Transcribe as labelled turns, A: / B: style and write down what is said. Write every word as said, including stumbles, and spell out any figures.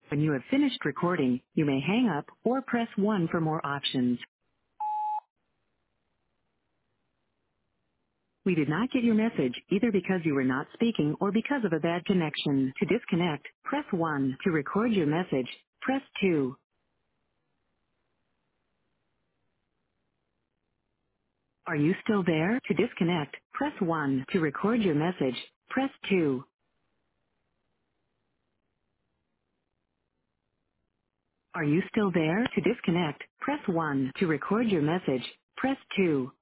A: When you have finished recording, you may hang up or press one for more options. We did not get your message either because you were not speaking or because of a bad connection. To disconnect, press one. To record your message, press two. Are you still there? To disconnect, press one. To record your message, press two. Are you still there? To disconnect, press one. To record your message, press two.